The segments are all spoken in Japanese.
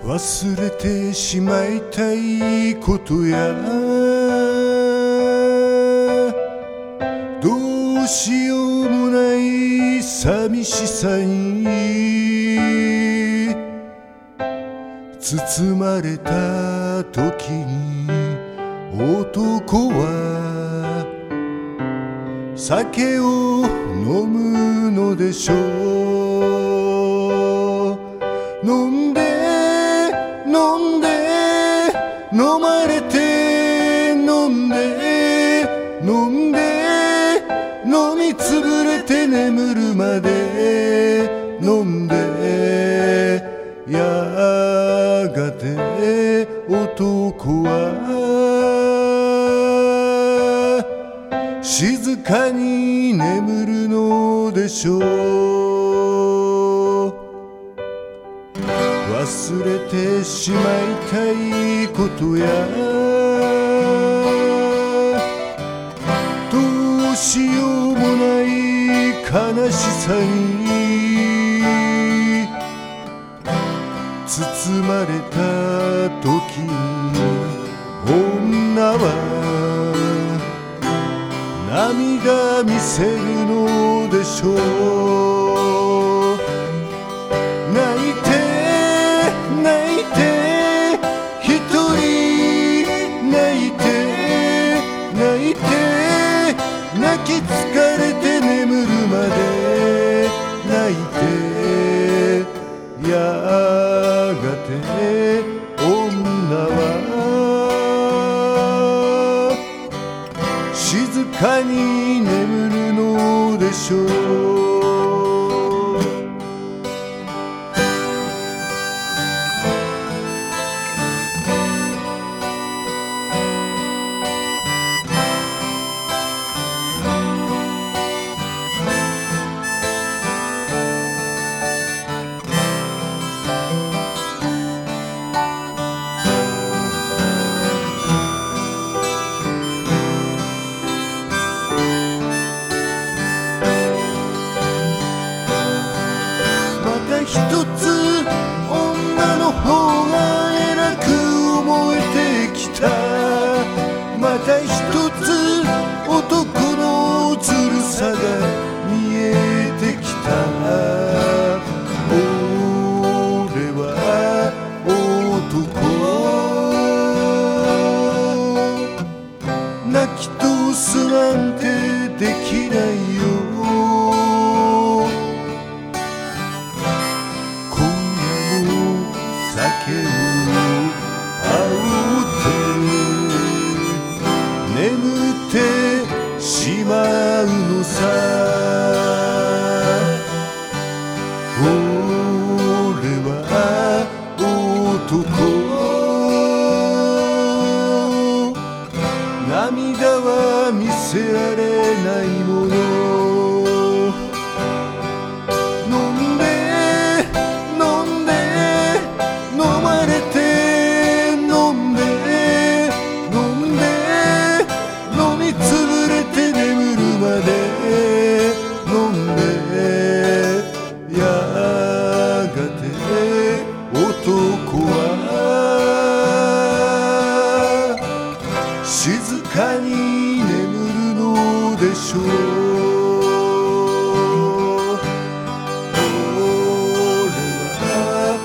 忘れてしまいたいことやどうしようもない寂しさに包まれた時に男は酒を飲むのでしょう。飲んで飲んで飲まれて飲んで飲んで飲みつぶれて眠るまで飲んでやがて男は静かに眠るのでしょう。忘れてしまいたいことやどうしようもない悲しさに包まれた時に女は涙見せるのでしょう。泣いて泣いて一人泣いて泣いて泣き疲れて眠るまで泣いてやがて女は静かに眠るのでしょう。一つ女の方が偉く思えてきた。また一つ男のずるさが見えてきた。俺は男泣き通すなんてできないよ。酒をあおって眠ってしまうのさ。俺は男涙は見せられないもの。静かに眠るのでしょう。俺は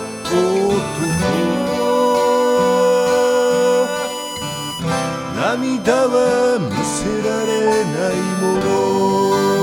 男涙は見せられないもの。